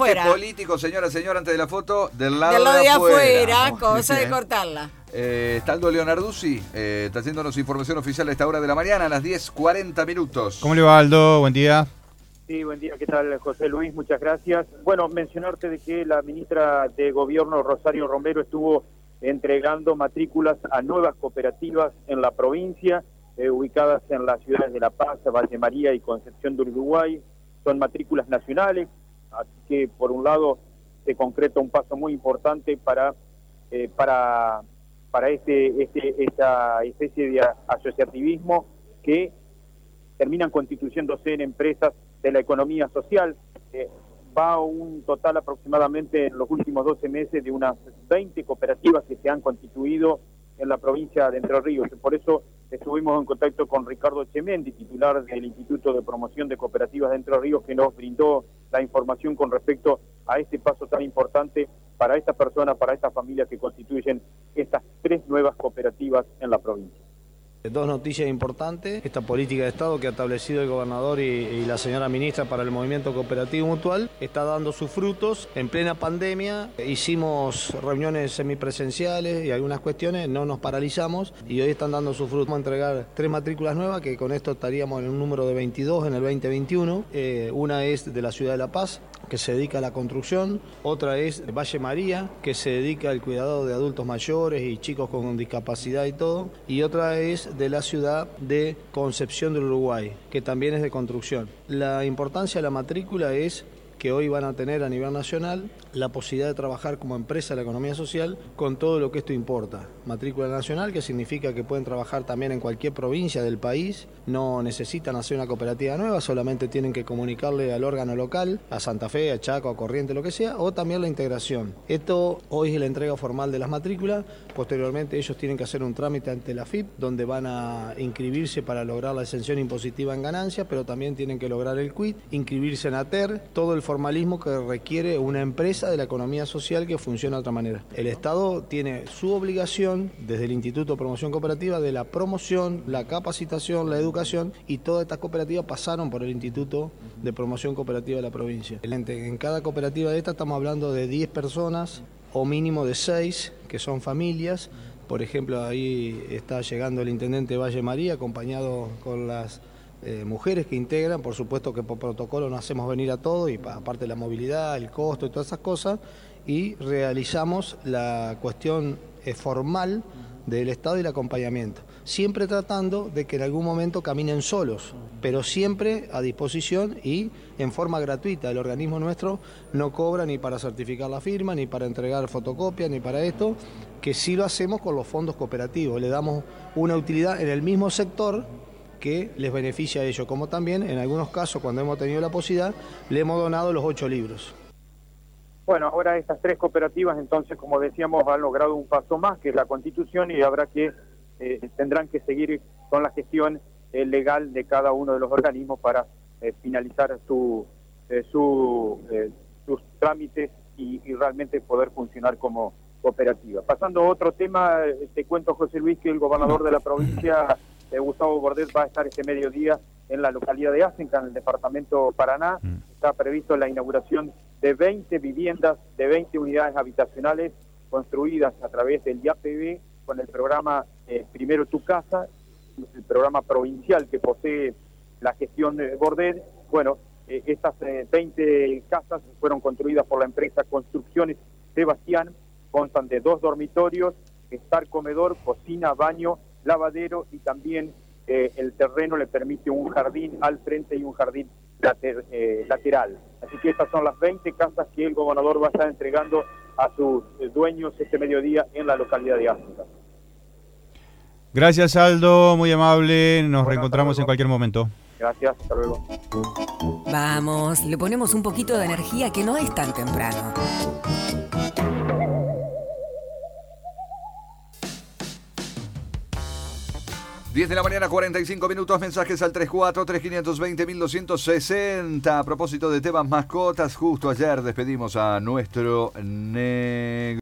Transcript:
afuera. político, señora, antes de la foto, del lado de afuera. afuera, cosa de cortarla. Está Aldo Leonarduzzi, trayéndonos información oficial a esta hora de la mañana, a las 10:40 minutos. ¿Cómo le va, Aldo? Buen día. Sí, buen día. ¿Qué tal, José Luis? Muchas gracias. Bueno, mencionarte de que la ministra de Gobierno, Rosario Romero, estuvo entregando matrículas a nuevas cooperativas en la provincia, ubicadas en las ciudades de La Paz, Valle María y Concepción del Uruguay. Son matrículas nacionales, así que por un lado se concreta un paso muy importante para esta especie de asociativismo que terminan constituyéndose en empresas de la economía social. Va a un total aproximadamente en los últimos 12 meses de unas 20 cooperativas que se han constituido en la provincia de Entre Ríos. Por eso estuvimos en contacto con Ricardo Chemendi, titular del Instituto de Promoción de Cooperativas de Entre Ríos, que nos brindó la información con respecto a este paso tan importante para estas personas, para estas familias que constituyen estas 3 nuevas cooperativas en la provincia. Dos noticias importantes: esta política de Estado que ha establecido el gobernador y la señora ministra para el movimiento cooperativo mutual está dando sus frutos. En plena pandemia hicimos reuniones semipresenciales y algunas cuestiones, no nos paralizamos y hoy están dando sus frutos. Vamos a entregar 3 matrículas nuevas, que con esto estaríamos en un número de 22 en el 2021. Una es de la ciudad de La Paz, que se dedica a la construcción; otra es de Valle María, que se dedica al cuidado de adultos mayores y chicos con discapacidad y todo; y otra es de la ciudad de Concepción del Uruguay, que también es de construcción. La importancia de la matrícula es que hoy van a tener a nivel nacional la posibilidad de trabajar como empresa de la economía social con todo lo que esto importa. Matrícula nacional, que significa que pueden trabajar también en cualquier provincia del país, no necesitan hacer una cooperativa nueva, solamente tienen que comunicarle al órgano local, a Santa Fe, a Chaco, a Corrientes, lo que sea, o también la integración. Esto hoy es la entrega formal de las matrículas. Posteriormente ellos tienen que hacer un trámite ante la AFIP, donde van a inscribirse para lograr la exención impositiva en ganancias, pero también tienen que lograr el quit, inscribirse en ATER, todo el formalismo que requiere una empresa de la economía social que funciona de otra manera. El Estado tiene su obligación desde el Instituto de Promoción Cooperativa de la promoción, la capacitación, la educación, y todas estas cooperativas pasaron por el Instituto de Promoción Cooperativa de la provincia. En cada cooperativa de estas estamos hablando de 10 personas o mínimo de 6 que son familias. Por ejemplo, ahí está llegando el intendente Valle María acompañado con las mujeres que integran. Por supuesto que por protocolo no hacemos venir a todos, y aparte de la movilidad, el costo y todas esas cosas, y realizamos la cuestión formal del Estado y el acompañamiento, siempre tratando de que en algún momento caminen solos, pero siempre a disposición y en forma gratuita. El organismo nuestro no cobra ni para certificar la firma, ni para entregar fotocopias, ni para esto, que sí lo hacemos con los fondos cooperativos. Le damos una utilidad en el mismo sector que les beneficia a ellos, como también en algunos casos, cuando hemos tenido la posibilidad, le hemos donado los 8 libros. Bueno, ahora estas 3 cooperativas, entonces, como decíamos, han logrado un paso más, que es la Constitución, y habrá que tendrán que seguir con la gestión legal de cada uno de los organismos para finalizar sus trámites y realmente poder funcionar como cooperativa. Pasando a otro tema, te cuento, José Luis, que el gobernador de la provincia, Gustavo Bordet, va a estar este mediodía en la localidad de Asenca, en el departamento Paraná. Está previsto la inauguración de 20 viviendas, de 20 unidades habitacionales construidas a través del IAPB con el programa Primero Tu Casa, el programa provincial que posee la gestión de Bordet. Bueno, estas 20 casas fueron construidas por la empresa Construcciones Sebastián, constan de 2 dormitorios, estar comedor, cocina, baño, lavadero, y también el terreno le permite un jardín al frente y un jardín lateral. Así que estas son las 20 casas que el gobernador va a estar entregando a sus dueños este mediodía en la localidad de Asenca. Gracias, Aldo, muy amable. Nos reencontramos en cualquier momento. Gracias, hasta luego. Vamos, le ponemos un poquito de energía, que no es tan temprano. Diez de la mañana, 45 minutos, mensajes al 34-3520-1260. A propósito de temas mascotas, justo ayer despedimos a nuestro negro.